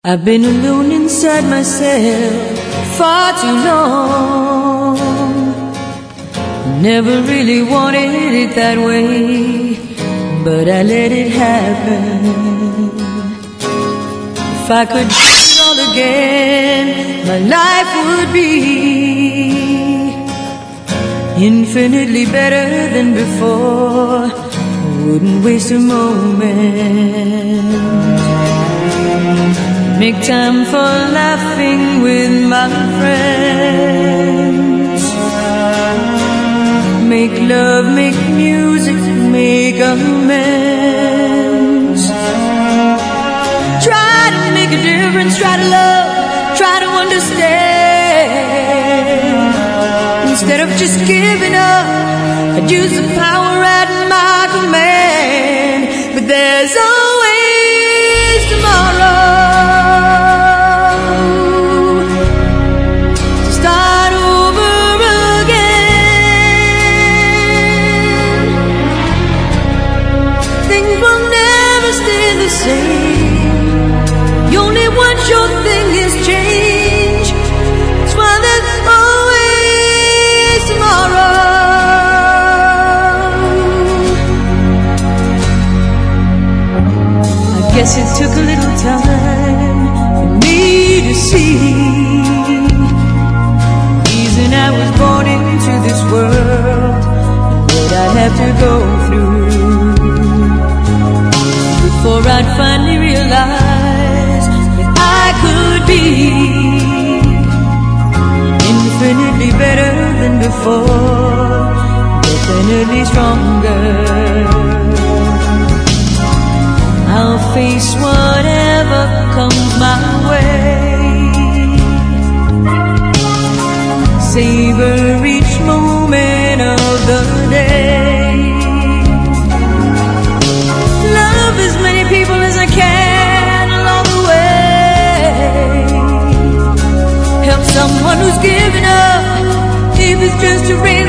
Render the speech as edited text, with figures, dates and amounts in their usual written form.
I've been alone inside myself far too long. Never really wanted it that way, but I let it happen. If I could do it all again, my life would be infinitely better than before. I wouldn't waste a moment. Make time for laughing with my friends. Make love, make music, make amends. Try to make a difference, try to love, try to understand. Instead of just giving up, I'd use the power at my command. But there's always tomorrow. You only want your thing is change. That's why there's always tomorrow. I guess it took a little time for me to see the reason I was born into this world and what I'd have to go through before I'd finally realize that I could be infinitely better than before, definitely stronger. I'll face whatever comes my way, savor each moment of the day. As many people as I can along the way. Help someone who's giving up, if it's just to raise